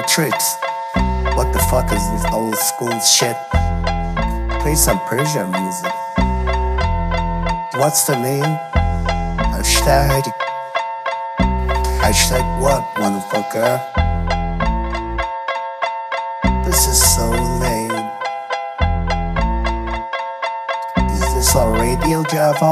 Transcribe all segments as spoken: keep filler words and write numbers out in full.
Matrix. What the fuck is this old school shit? Play some Persian music. What's the name? Hashtag. Hashtag what, motherfucker? This is so lame. Is this a radio, Javo?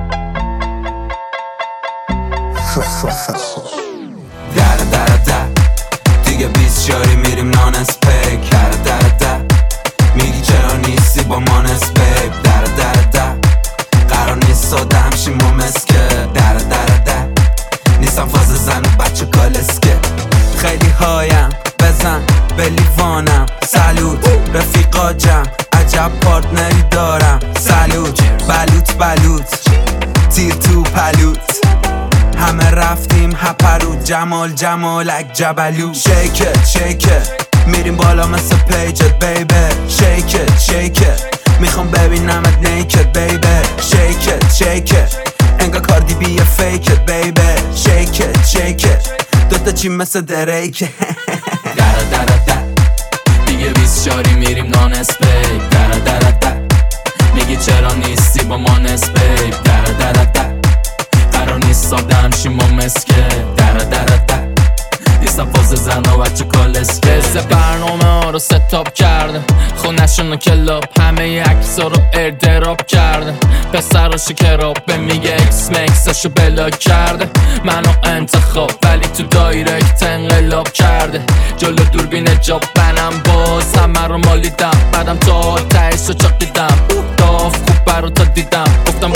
در در در دیگه بیست شاری میریم نانس پیک. در در در میگی چرا نیستی با مانس بیب. در در در قرار نیست ساده همشیم با مسکه. در در در نیستم فاز زن و بچه کالسکه. خیلی هایم بزن به لیوانم. سلوت رفیقا جمع عجب پارتنری دارم. سلوت بلوت بلوت تیر تو پلوت. همه رفتیم هپرو جمال جمالک جبلو. شیکت شیکت میریم بالا مثل پیجت بیبی. شیکت شیکت میخوام ببینمت نیکت بیبی. شیکت شیکت انگا کاردی بیه فیکت بیبی. شیکت شیکت دوتا چی مثل دریکه. در در در دیگه بیست شاری میریم نانس بیب. در در در میگی چرا نیستی با مانس بیب. در در در قرار نیست ساده همشیم با مسکه. در در در نیستم فاز زن و بچه کالسکه. دسته برنامه ها رو ستاپ کرده. خونشون و کلاب همه ی عکسا رو ایردراپ کرده. پسراشو کراب به میگه اکس مکساشو بلاک کرده. منو انتخاب ولی تو دایرکت انقلاب کرده. جلو دوربین جاب بنم باز همه رو مالیدم. بعدم تا تایش رو چاقیدم. داف خوب برا تا دیدم گفتم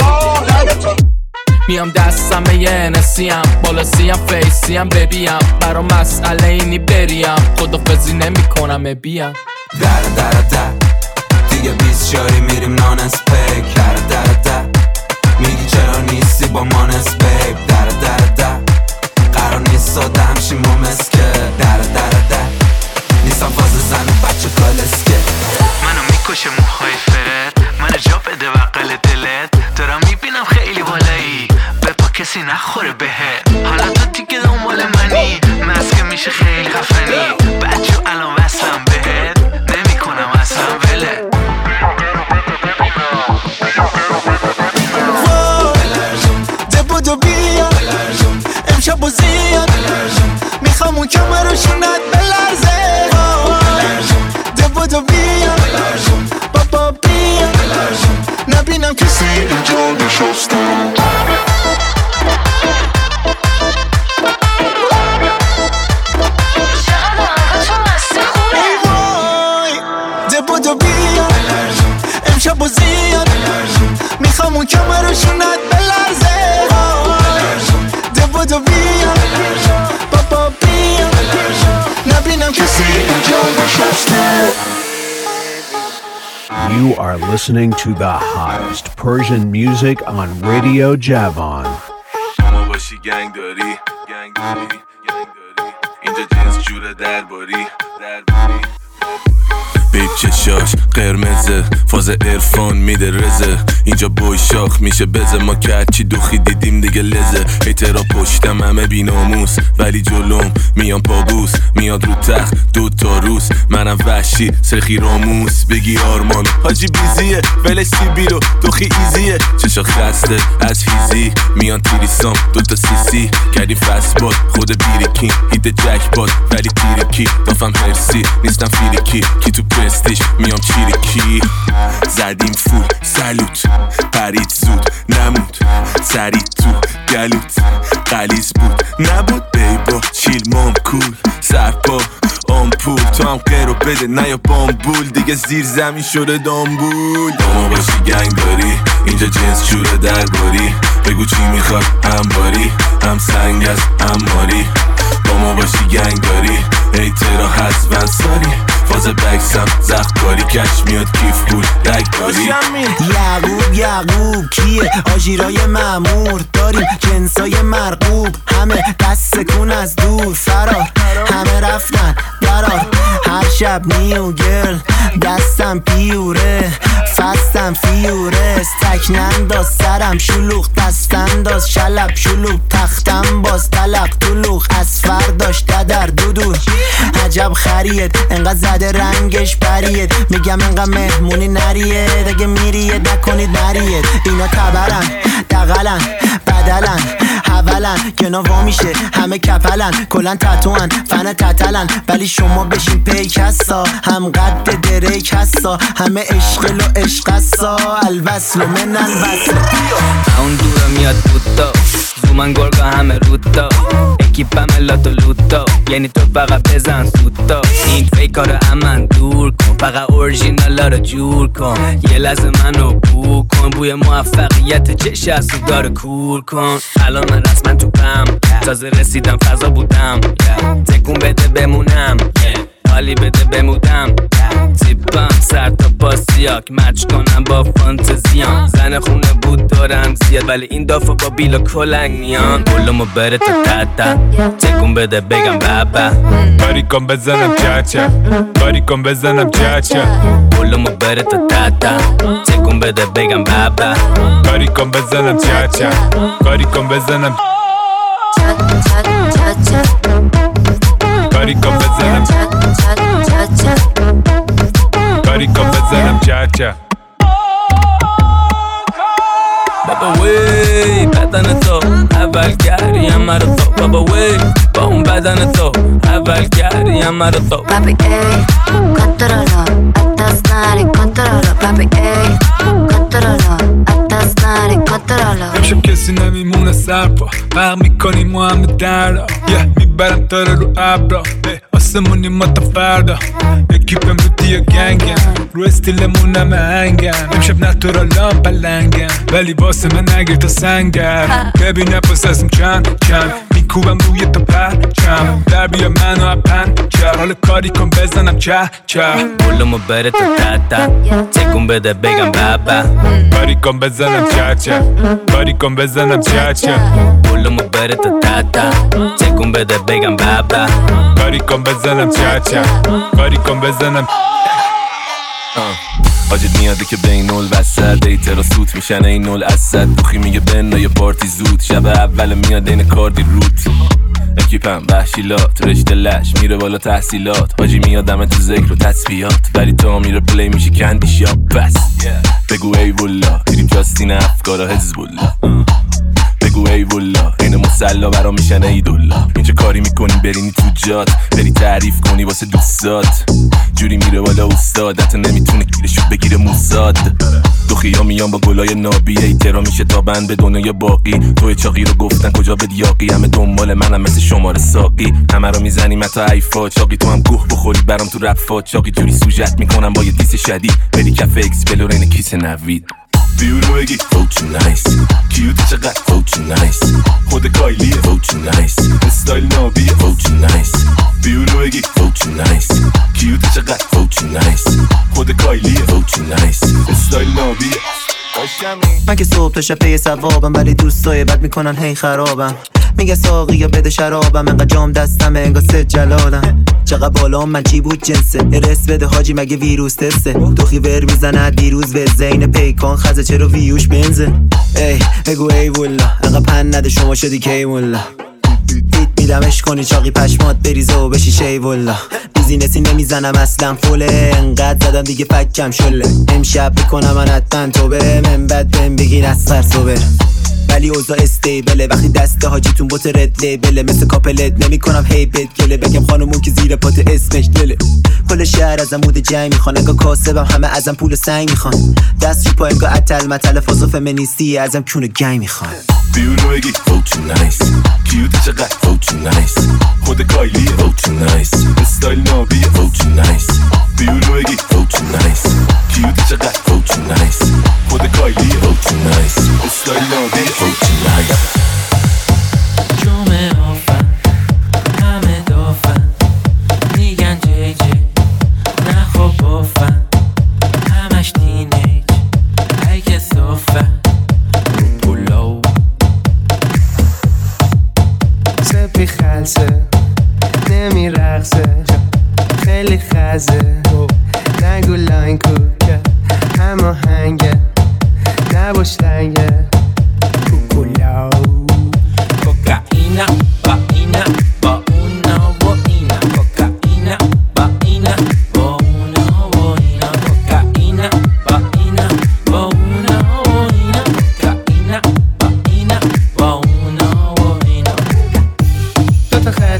میام دستم یه نسیم بالا سیم فیسیم ببیم. برا مسئله اینی بریم خدافزی نمی کنم بیم. در در در دیگه بیست شاری میریم نانس پیک. در در در میگی چرا نیستی با مانس بیب. در در در قرار نیست ساده همشیم با مسکه. در در در نیستم فاز زن و بچه کالسکه. منو میکشه موهای فرد. منو جا بده بقل دلت. دارم میبینم خیلی بالایی بپا کسی نخوره بهت. حالا تو دیگه دنبال منی مسکه میشه خیلی خفنی. بچه الان وصلم بهت نمی کنم اصلا وله. ده بودو بیا امشب و زیاد میخوام اون کمرشونت بلرزه. ده بودو بیا بابا بیا نبینم کسی اینجا نشسته. ای وای ده بودو بیا امشب و زیاد میخوام اون کمرشونت بلرزه. ده بودو بیا بابا بیا نبینم کسی اینجا نشسته. You are listening to the hottest Persian music on Radio Javon. شما باشی گنگ داری گنگ داری گنگ داری اینجا جنس جوره درباری درباری. بیب چشاش قرمزه فاز ارفان میده رزه. اینجا بوی شاخ میشه بزه. ما که هرچی دوخی دیدیم دیگه لزه. هیترا پشتم همه بی ناموس ولی جلوم میان پابوس. میاد رو تخت دو تا روز منم وحشی سرخی راموس. بگی آرمان حاجی بیزیه ولش سیبیلو دوخی ایزیه. چشا خسته از فیزی میان تیریسام دوتا سیسی. کردیم فست باد خود بیریکین هیده جک باد ولی تیریکی. دافم هرسی نیستم فیریکی کی تو پرستیش میام چیریکی. زدیم فول سلوت پرید زود نمود سرید تو گلوت قلیز بود نبود بیبا چیل مام کول سرپا آمپول. تو هم قیرو بده نه یا بامبول دیگه زیر زمین شده دامبول. داما باشی گنگ داری اینجا جنس جوره درباری. بگو چی میخواد هم باری هم سنگ از هم ماری. داما باشی گنگ داری هیترا هست ونساری. فاز بکسم زخت کاری کش میاد کیف بود رک داری. یعقوب یعقوب کیه آژیرای مامور داریم جنسای مرغوب. همه دست سکون از دور فرار همه رفتن درار. هر شب نیو گرل دستم پیوره فستم فیوره. تک ننداز سرم شلوغ دستنداز شلب شلوغ تختم باز تلق طلوغ از فرداش ددر دودو. عجب خریت انقدر زده رنگش بریت میگم انقدر مهمونی نریت اگه میریت نکنید نریت اینا تبرن دقلن بدلن حولن که نوا میشه همه کپلن کلن تتوان فن تتلن ولی شما بشین پیک هستا هم قد دریک هستا همه عشقل و عشق هستا الوصل و من الوصل اون دورا میاد بودا زومن گرگا همه رودا اکیپم لاتو لوتا یعنی تو فقط بزن سوتا این فیکار امن دور کن فقط اورژینالا رو جور کن یه لحظه منو بو کن بوی موفقیت چش از تو داره کور کن الان من رسما تو پم تازه رسیدم فضا بودم تکون بده بمونم حالی بده بمودم تیپم سر تا پاسیاک مچ کنم با فانتزیان زن خونه بود دارم زیاد ولی این دافا با بیلا کلنگ میان بلومو بره تا تتا تکون بده بگم بابا کاری کن بزنم چاچا کاری کن بزنم چاچا بلومو بره تا تتا تکون بده بگم بابا کاری کن بزنم چاچا کاری کن بزنم کاری کن بزنم کاری کن بزنم چاچا بابا وی بدن تو اول گریم مرا تو بابا وی با اون بدن تو اول گریم مرا تو پاپی ای کنترولو اتاس ناری کنترولو پاپی ای کنترولو اتاس ناری کنترولو امشب کسی نمیمونه سرپا فرق میکنیم ما همه دردا یه میبرم تاره رو ابرا آسمونی ما تا فردا اکیپم رو دیا گنگم رو استیلمون همه هنگم امشب نتورالام پلنگم ولی واسه من نگیر تا سنگم ببینم پس ازم چند چند میکوبم روی تا پرچم در بیا منو اپن چه حال کاری کن بزنم چه چه بلومو بره تا تتا تکون بده بگم بابا کاری کن بزنم چه چه کاری کن بزنم چه چه بلومو بره تا تتا تکون بده بگم بابا کاری کن بزنم چه چه کاری کن بزنم حاجت میاده که بین نول وسط دیتر را سوت میشن این نول اسد بخی میگه بنا یه پارتی زود شب اول میاد این کاردی روت اکیپم وحشیلات رشته لش میره بالا تحصیلات حاجی میادم تو ذکر و تصفیات ولی تا میره پلی میشه کندی شاب بس بگو ای والله دیریم جاستین افکارا حزبالله بگو ای والله این مسلا برا میشن ای دولا اینجا کاری میکنی برینی تو جات بری تعریف کنی واسه دوستات جوری میره بالا استاد حتی نمیتونه گیرشو بگیره موساد دوخیا میان با گلای نابی ایترا میشه تا بند به دنیای باقی توی چاقی رو گفتن کجا به دیاقی همه دنبال منم مثل شماره ساقی همه رو میزنیم حتی ایفا چاقی تو هم گوه بخوری برام تو رفا چاقی جوری سوجت میکنم با یه دیس شدید بری کف اکسپلورین کیس نوید بیورو بگی فوچو نایس کیوتی چقدر فوچو نایس خود کایلیه فوچو نایس استایل نابیه فوچو نایس بیورو بگی فوچو نایس کیوتی چقدر فوچو نایس خود کایلیه فوچو نایس استایل نابیه من که صبح تا شب پی ثوابم ولی دوستای بد میکنن هی خرابم میگه ساقی یا بده شرابم انقدر جام دستمه انگار ست جلالم چقدر بالا من چی بود جنسه رس بده حاجی مگه ویروس تسته دوخی ور میزنه دیروز به زین پیکان خزه چرا ویوش بنزه ای بگو ای والله انقدر پن نده شما شدی کی والله بیت میدمش کنی چاقی پشمات بریزه و بشی شی والله بیزینسی نمیزنم اصلا فوله انقدر زدم دیگه فکم شله امشب بکنم من حتما تو به من بد بهم بگیر از سر صبح ولی اوضاع استیبله وقتی دست حاجیتون بوت رد لیبله مثل کاپلت نمی کنم هی بد گله بگم خانمون که زیر پات اسمش دله کل شهر ازم مود جنگ میخوان انگاه کاسبم همه ازم پول سنگ میخوان دست رو پا انگاه اتل متل فاز و فمینیستی ازم کونه گنگ میخوان بیورو بگی فوچو نایس کیوتی چقدر فوچو نایس خود کایلیه فوچو نایس استایل نابیه فوچو نایس بیورو بگی فوچو نایس کیوتی چقدر فوچو نایس خود کایلیه فوچو نایس استایل نابیه فوچو نایس جمعه آفن همه دافن میگن جی جی نه خب بافن همش تینیج ای که صافن پولو سپی خلصه نمی رقصه خیلی خزه نگو لاین کوکه همه هنگه نباش لنگه کوکولو کوکائینا با اینا با اونا و اینا کوکائینا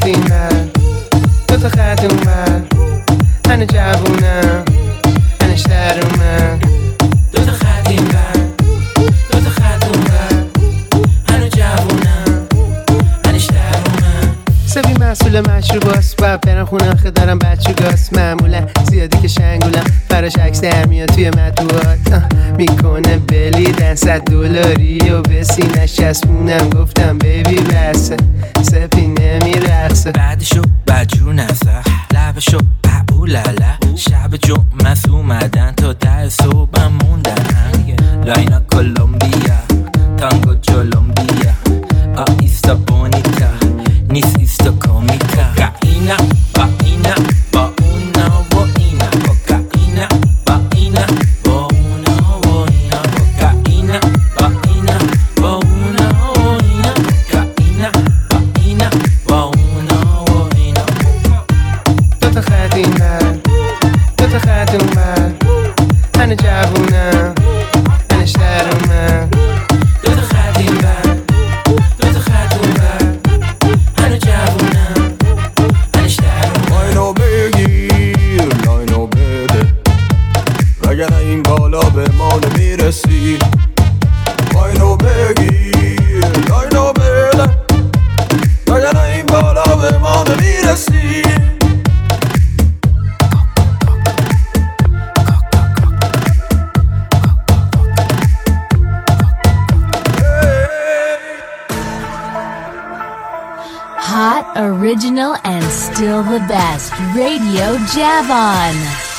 خط این بر دو تا خط اون بر هنو جوونم هنو شهرمم دو تا خط این بر دو تا خط اون بر هنو جوونم هنو شهرمم سبی مسئول مشروباست باید برم خونه آخه دارم بچه گاست معمولا زیادی که شنگولم فراش عکس در میاد توی مطبوعات میکنه بلیدن صد دلاری و به سینش چسبونم گفتم بیبی بسه سپی نمیرقصه بعدشو بدجور نسه لبشو ببولله شب جمعه اومدن تا ده صبح موندن لاینا کولومبیا تانگو جولومبیا آیستا بونیتا نیس ایستا کومیتا کائینا با اینا با اونا و اینا کوکائینا با اینا با اونا و اینا کوکائینا با اینا با اونا و اینا کوکائینا با اینا با اونا و اینا دو تا خط این بر دو تا خط اون بر هنو جوونم هنو شهرمم دو تا خط این بر دو تا خط اون بر هنو جوونم هنو شهرمم لاینو بگیر لاینو بده وگرنه این بالا به ما نمیرسی لاینو بگیر لاینو بده وگرنه این بالا به ما نمیرسی Hot, original, and still the best. Radio Javon.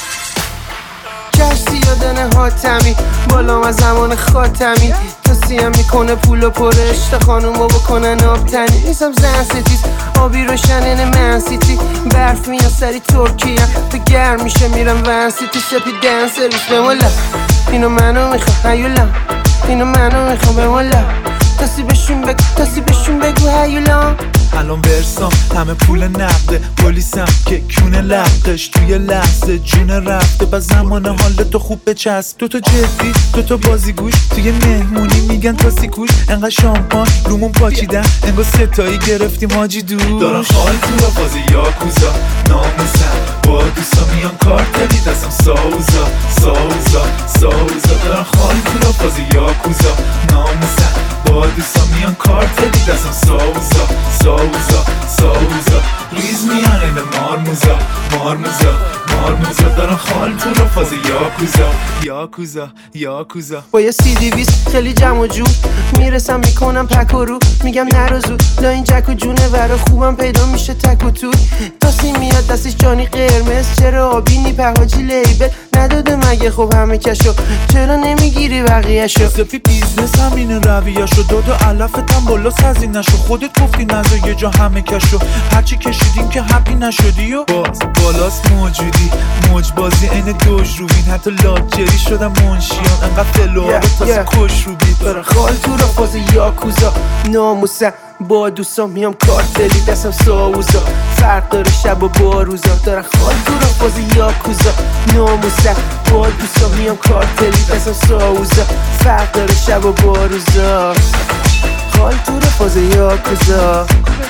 کشتی یادنه حاتمی بالام از زمان خاتمی توصیم میکنه پول و پرش تا خانومو بکنن آبتنی نیستم زن ستیز آبی روشنن من سیتی برف میان سری ترکیه تو گرم میشه میرم ون سیتی سپی دن سرویس بمولا اینو منو میخوام هیولا اینو منو میخوام بمولا تاسی بشون بگو تاسی بشون بگو هیولا الان برسام همه پول نقده پلیسم که کونه لقش توی لحظه جون رفته با زمان حالتو خوب بچسب دوتا جدی دوتا بازیگوش توی مهمونی میگن تاسی کوش انقدر شامپان رومون پاچیدن انگار ستایی گرفتیم حاجی دوش دارن خال تو با بازی یاکوزا ناموسن با دوستا میان کارتلی دستم ساوزا ساوزا ساوزا دارن خال تو با بازی یاکوزا ناموسن با دوستا میان کارتلی دستم ساوزا ساوزا ساوزا ریز میان این مارموزا مارموزا مارموزا دارن خال تو رو فاز یاکوزا یاکوزا یاکوزا با یه سی دیویس خیلی جمع و جو میرسم میکنم پک و رو میگم نرو زود لا این جک و جونه ورا خوبم پیدا میشه تک و توی تاسی میاد دستش جانی قرمز چرا آبی نی پهاجی لیبل نداده مگه خب همه کشو چرا نمیگیری بقیه شو سپی بیزنس همینه رویه شو داد و علفتم بالا سزی نشو خودت گفتی نزا یه جا همه کشو هرچی کشیدیم که حقی نشدی و باز بالاست موجودی موج بازی این دوش روبین حتی لاجری شدم منشیان انقدر فلوها yeah, تازه yeah. کش رو بید برای خال تو را فاز یاکوزا ناموسم با دوستان میام کارتلی دستم ساوزا فرق داره شب و با روزا دارن خال تو را فاز یاکوزا ناموسم با دوستان میام کارتلی دستم ساوزا فرق داره شب و با روزا خال تو را فاز یاکوزا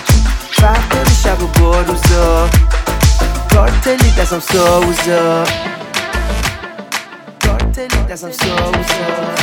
فرق داره شب و با روزا کارتلی دستم ساوزا کارتلی دستم ساوزا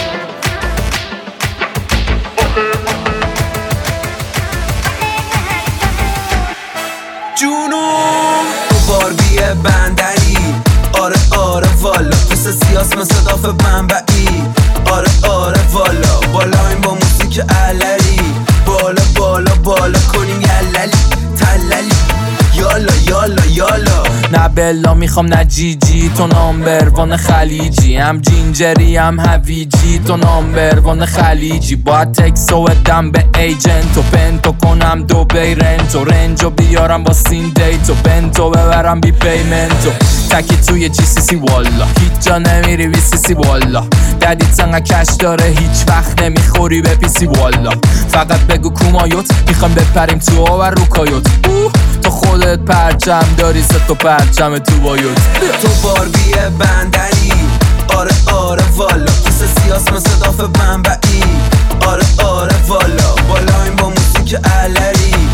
جونم تو باربی بندری آره آره والا مثل سیاس مثل داف بنبعی آره آره والا بالا این با موسیک علری بالا بالا بالا کنیم یللی تللی یالا یالا یالا نه بلا میخوام نه جی جی تو نامبروان خلیجی هم جینجری هم هویجی تو نامبروان خلیجی باید تکسو بدم به ایجنتو پنتو کنم دو بیرنتو رنجو بیارم با سین دیتو بنتو ببرم بی پیمنتو تکی توی جی سی سی والا هیچ جا نمیری بی سی سی والا ددیت انقدر کش داره هیچ وقت نمیخوری به پی سی والا فقط بگو کومایوت میخوام بپریم تو و روکایوت تو خودت پرچم داری سه تا پرچم تو بایوت تو باربی بندری آره آره والا کیسه سیاس مثل داف بنبعی آره آره والا بالا این با موسیک علری بالا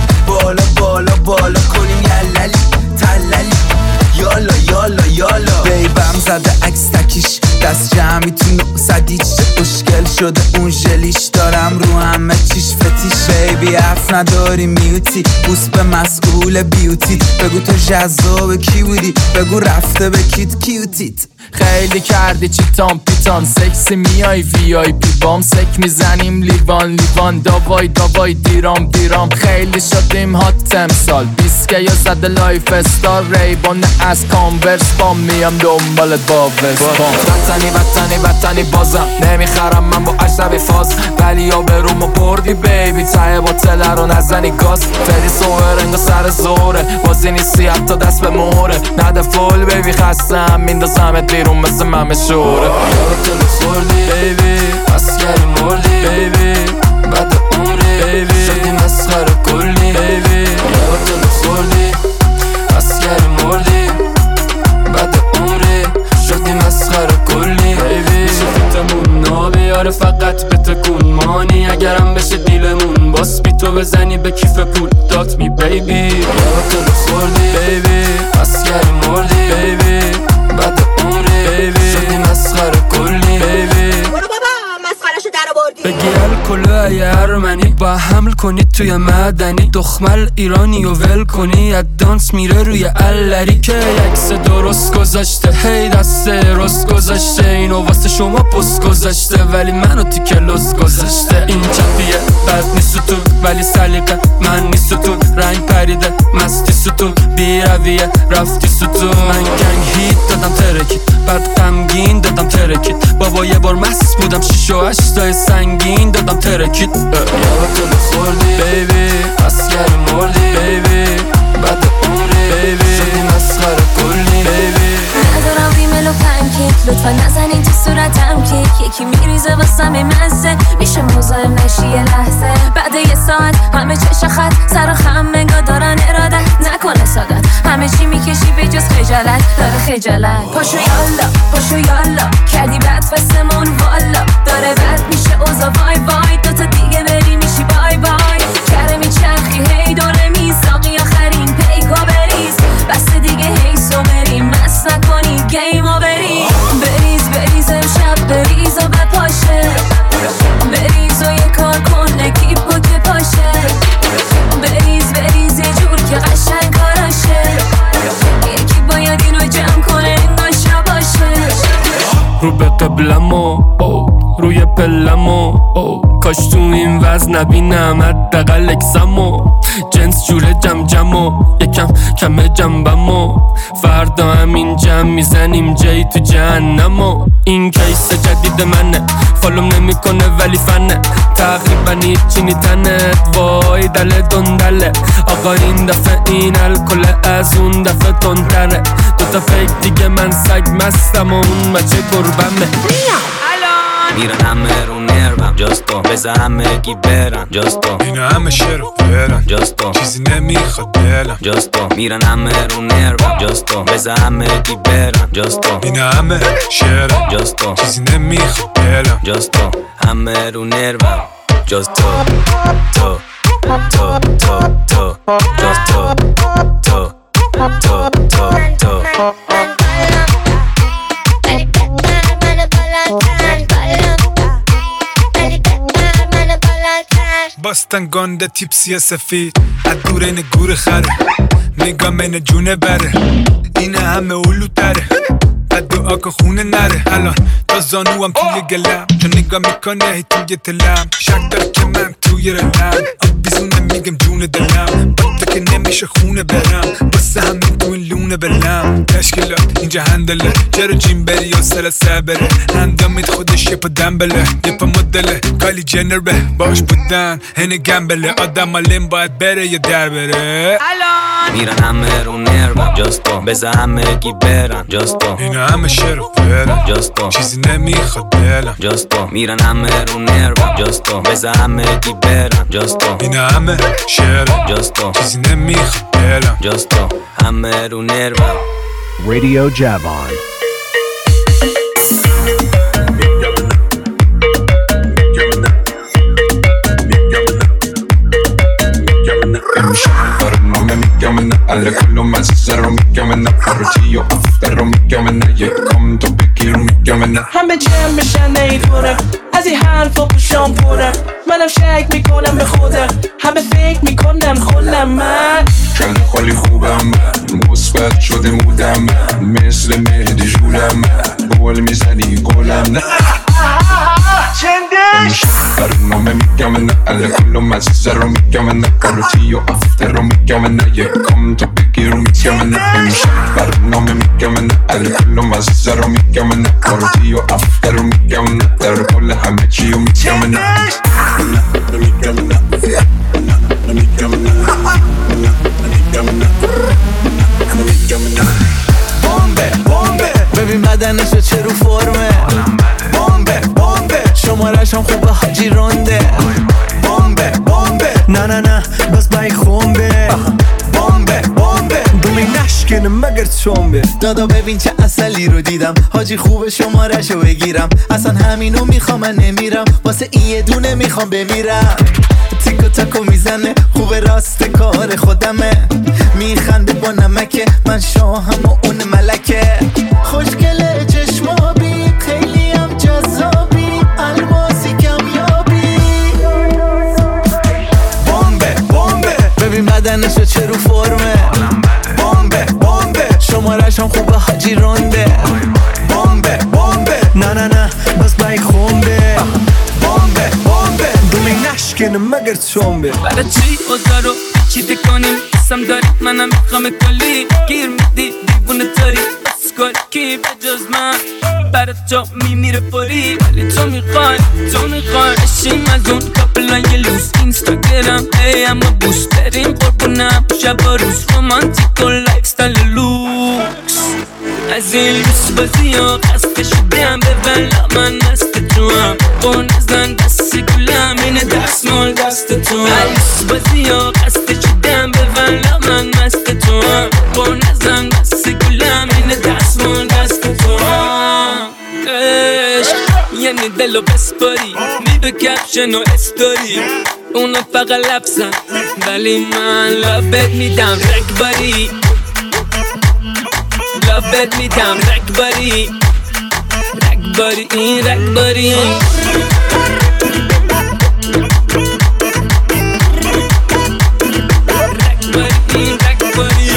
بالا بالا بالا کنیم یللی تللی یالا یالا یالا بیبم زده عکس تکیش دست جمعی تو نقصدیچ اشکل شده اون ژلیش دارم رو همه چیش فتیش بیبی حرف نداری میوتی بوس به مسئول بیوتی بگو تو جذاب کی بودی بگو رفته به کیت کیوتیت خیلی کردی چیتان پیتان سکسی میای وی آی پی بام سک میزنیم لیوان لیوان داوای داوای دیرام دیرام خیلی شدیم هات امسال بیسکه یا زده لایف استار ریبان از کانورس بام میام دنبالت با وستبام وطنی وطنی وطنی بازم نمیخرم من با عجبی فاز ولی یا برومو بردی بیبی ته باطله رو نزنی گاز فری سوهر انگا سر زوره بازی نیستی حتی دست به موره نده فول بیبی خستم میندازمت بیرون مثل ممه شوره یارو تو خوردی بیبی اسکری مردی بیبی بعد عمری بیبی شدی مسخره کلی بیبی یارو تو خوردی اسکری مردی بعد عمری شدی مسخره کلی بیبی میشه فیتمون نابیاره فقط به تکون مانی اگرم بشه دیلمون باس بی تو بزنی به کیف پول دات می بیبی یارو تو خوردی بیبی اسکری مردی بیبی بعد عمری شدی مسخره کلی بیبی برو بابا مسخرهشو در آوردی بگی الکل ای ارمنی با حمل کنی توی مدنی دخمل ایرانی و ول کنی از دانس میره روی الری که یکس درست گذاشته هی دست رست گذاشته اینو واسه شما پست گذاشته ولی منو تیکه لز گذاشته این چپیه بد نیست تو ولی سلیقه من نیست تو رنگ پریده مستی ستون بی رویه رفتی ستون من گنگ هیت دادم ترکید بعد غمگین دادم ترکید بابا یه بار مست بودم شیش و هشتای سنگین دادم ترکید یارو تو خوردی بیبی اسکری مردی بیبی بعد عمری بیبی شدی مسخره کلی بیبی ندارم ریمل و پنکیک لطفا نزنین تو صورتم کیک یکی میریزه واسم مزه میشه مزاحم نشی یه لحظه بعد یه ساعت همه چش خط سر و خم منگا دارن ارادت نکنه سادت همه چی میکشی به جز خجالت داره خجالت پاشو یالا پاشو یالا کردی بد فستمون والا داره بد میشه اوزا وای وای دوتا دیگه بری میشی بای بای کره میچرخی هی دوره میساقی آخرین پیکا بریز بس دیگه هی سو بریم مست نکنی گیمو بریز بریز بریز امشب بریز و بپاشه بریز و یه کار کن اکیپو که پاشه بریز بریز یه جور که قشنگ کاراشه یکی باید اینو جمع کنه انگار شباشه رو به قبلمو روی پلمو کاش تو این وزن نبینم حداقل اکسمو جنس جوره جم جمو یکم کم جنبمو فردا همین جمع میزنیم جایی تو جهنمو این کیس جدید منه فالوم نمیکنه ولی فنه تقریبا هیچی نیتنت وای دل دندله آقا این دفعه این الکل از اون دفعه تندتره دوتا فیک دیگه من سگ مستم و اون بچه گربمه میرن همه رو نرمم جاستو بزا همه گی برن جاستو اینا همه شروع برن جاستو چیزی نمیخواد دلم جاستو میرن همه رو نرمم جاستو بزا همه گی برن جاستو اینا همه شروع جاستو چیزی نمیخواد دلم جاستو همه رو نرمم جاستو تو تو تو تو جاستو تو تو تو تو باستن گنده تیپسی سفید از دور این گور خره نگاه من جونه بره اینه همه اولو تره بعد دعا که خونه نره الان تا زانو هم توی گلم چون نگاه میکنه هی توی تلم شک داره که من توی رلم آب بیزونه میگم جون دلم با تو که نمیشه خونه برم باسه همین تو این لونه بلم تشکیلات اینجا هندله چرا جیم بری یا سر سبره هندامید خودش یه پا دنبله یه پا مدله کالی جنر به باش بودن هنه گمبله آدم آلیم باید بره یا در بره میرن همه رو نرمم جاستو بزا همه گی برن جاستو اینا همه شروع برن جاستو چیزی نمیخواد دلم جاستو میرن همه رو نرمم جاستو بزا همه گی برن جاستو اینا همه شروع جاستو چیزی نمیخواد دلم جاستو همه رو نرمم Radio Javon. alle کلم عزیزه رو میگم نه پارتی و افتر رو میگم نه یکم تو بگیر میگم نه همه جمع بشن نیدونم از این حرف و پوشام پرم منم شک میکنم به خودم همه فکر میکنن خودم من خیلی خالی خوبم من مثبت شده مودم من مثل مهدی جولم من گل میزنی گلم نه چندش برنامه میگم نه alle کلم عزیزه رو میگم نه پارتی و افتر رو میگم نه یکم تو بگیر میگم نه همیشه برنامه میگم نه alle کلم عزیزه رو میگم نه پارتی و افتر رو میگم نه در کل همه چی رو میگم نه میگم نه میگم نه بامبه بامبه ببین بدنشو چه رو فرمه بامبه بامبه شمارش هم خوبه حاجی رونده بامبه بامبه نه نه نه بس بای خونبه بامبه بامبه دومی نشکنه مگر چونبه دادا ببین چه اصلی رو دیدم حاجی خوب شمارشو بگیرم اصلا همینو میخوام من نمیرم واسه این یه دونه میخوام بمیرم تیکو تاکو میزنه خوب راست کار خودمه میخنده با نمکه من شاهم و اون ملکه خوشگله چشمابی خیلی هم جذابی الماسی کمیابی بامبه بامبه ببین بدنشو چه رو فرمه بامبه بامبه شمارش هم خوبه حاجی رونده بامبه بامبه نه نه نه بس بای خونبه بامبه بامبه دومی نشکنه مگر چونبه برای چی اوضاع رو چی کنیم قسم داری منم میخوام کلی گیر میدی دیوونه داری بس کار کی به جز من برای تو میمیره پری ولی تو میخوای تو میخوای اشیم از اون کپلای لوس اینستاگرام ای اما بوست بریم قربونم شب و روز رومانتیک و لایف ستایل لوکس از این لوس بازی ها قصد شدیم به ولا من مست تو هم با نزن دست گلم اینه دست مال دست تو هم لوس بازی ها قصد شدیم به ولا من مست تو هم با نزن دست گلم اینه دست مال دست تو هم یعنی دلو بسپاری می به کپشن و استوری اونا فقط لفظن ولی من لابت میدم رکباری لابت میدم رکباری رکباری این رکباری رکباری این رکباری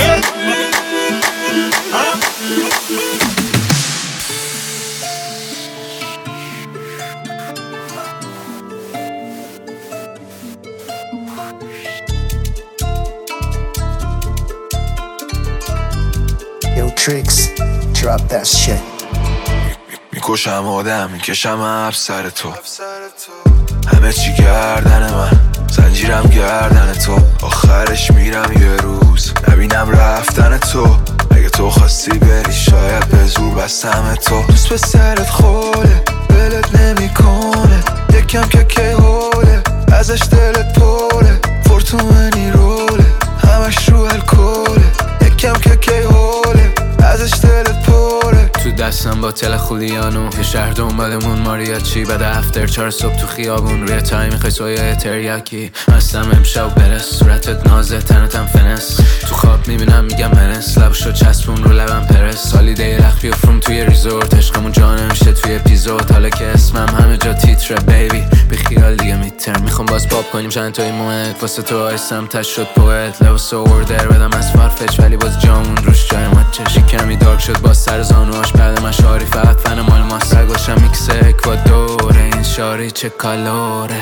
Tricks, drop that shit. میکشم آدم میکشم هر سر تو همه چی گردن من زنجیرم گردن تو آخرش میرم یه روز نبینم رفتن تو اگه تو خواستی بری شاید به زور بستم تو دوست به سرت خوله دلت نمیکنه یکم که که حوله ازش دلت پوله فورتومنی روله همش رو الکوله یکم که که حوله ازش دلت پوره تو دستم با تل خولیانو یه شهر دنبالمون ماریاچی بعد افتر چهار صبح تو خیابون روی تای میخوای سویه تریاکی هستم امشب برس صورتت نازه تنتم فنس تو خواب میبینم میگم منس لبشو چسبون رو لبم پرس سالی دی رخ بیافروم توی ریزورت عشقمون جانه میشه توی اپیزود حالا که اسمم همه جا تیتره بیبی بی خیال دیگه میترم میخوام باز پاپ کنیم چند تای موهت واسه تو آیستم تش شد پویت لباس اوردر بدم از فارفچ ولی باز جامون روش جای مچش کمی دارک شد باز سر زانوهاش بعد من شاری فقط فن مال ماست سرگوشم میکس اکوادوره این شاری چه کالوره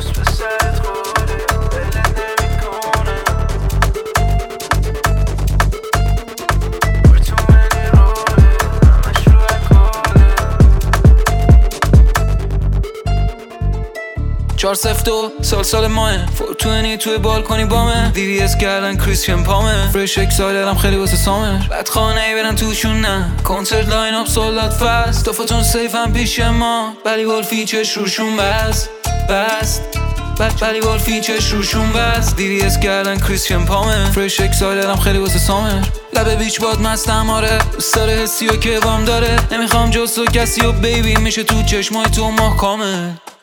چهار سفت و سال سال ماه فورتونی توی بالکنی بامه دی وی اس کردن کریسچن پامه فرش اکسایلرم خیلی واسه سامر بعد خانه ای برن توشون نه کنسرت لاین اپ سولدات فست دافتون سیف هم پیش ما بلی گلفی چش روشون بست بست بلی گلفی چش روشون بست دی وی اس کردن کریسچن پامه فرش اکسایلرم خیلی واسه سامر لبه بیچ باد مستم آره دوست داره حسی و که وام داره نمیخوام جز تو کسی و بیبی میشه تو چشمای تو ماه کامل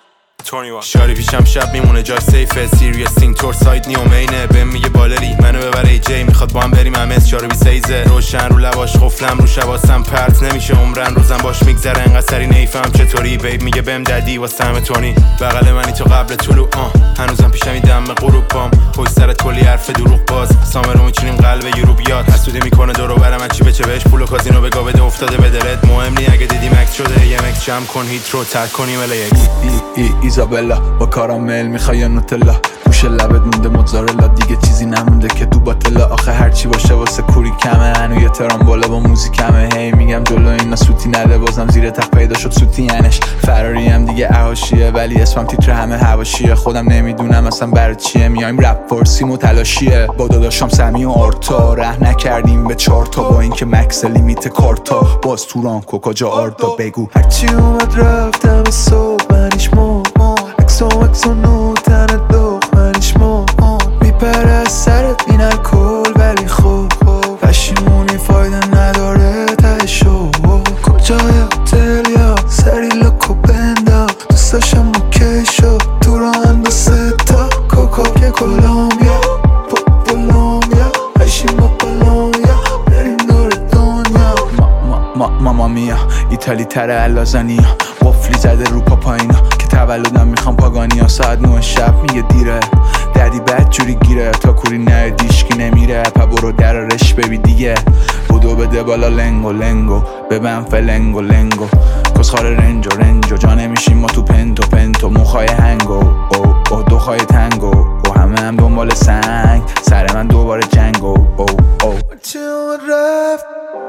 تونی وان. شاری پیشم شب میمونه جای سیفه، سیریس تینگ تور ساید نیومینه. بهم میگه بالری منو ببر ای جی، میخواد با هم بریم ام اس چهار بیست سیزه. روشن رو لباش خفلم رو شباسم پرت نمیشه عمرن، روزم باش میگذره انقدر سری نیفهم چطوری. بیب میگه بهم ددی واسه همه تونی، بغل منی تو قبل طلوع آه. هنوزم پیشم میدم به غروب پام، پشت سر کلی حرف دروغ باز. سامر رو میچینیم قلب یوروبیات، حسودی میکنه دور و برم چی بچه بهش پول و کازینو بگا بده افتاده به دلت. مهم نی اگه دیدی مکس شده یه مکس جمع کن هیت رو ترک کنیم ال ایکس. ای ای ایزابلا با کارامل میخوای یا نوتلا، گوش لبت مونده موزارلا، دیگه چیزی نمونده که تو باطلا. آخه هرچی باشه واسه کوری کمه، هنو یه ترام بالا با موزیکمه. هی میگم جلو اینا سوتی نده، بازم زیر تخت پیدا شد سوتی ینش. فراری هم دیگه احاشیه ولی اسمم تیتر همه هواشیه. خودم نمیدونم اصلا برای چیه میایم رپ فارسیم و تلاشیه. با داداشام سمی و آرتا ره نکردیم به چارتا، با اینکه مکس لیمیت کارتا باز توران کوکاجا آردا. بگو هرچی اومد رفتم صبح منیش مو اکسو اکسو نو تن دو منیش مو میپره از سرت این الکل ولی خوب پشیمونی فایده نداره تهشو. کجای هتل یا سری لکو بنداخ، دوست داشتم اوکی شد تو را اندازه تا کوکا که کلامبیا پولامبیا هشیم با پولامبیا بریم دور دنیا. ماما میا ایتالی تره اللازانیا، وافلی زده رو پاپاینا که تولدم میخوام پاگانیا. ساعت نه شب میگه دیره دردی بد جوری گیره، تا کوری نه دیشکی نمیره. پا برو درارش ببی دیگه، بودو بده بالا لنگو لنگو ببن فلنگو لنگو. کسخار رنجو رنجو جا نمیشیم ما تو پنتو پنتو. موخای هنگو او او دو خای تنگو و همه هم دنبال سنگ، سر من دوباره جنگو او او. چه اومد رفت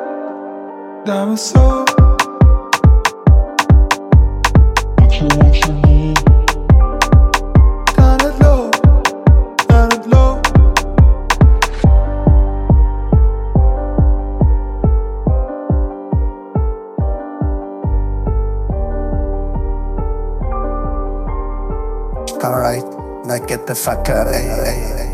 دم صبح Alright, now get the fuck out. Hey, hey, hey.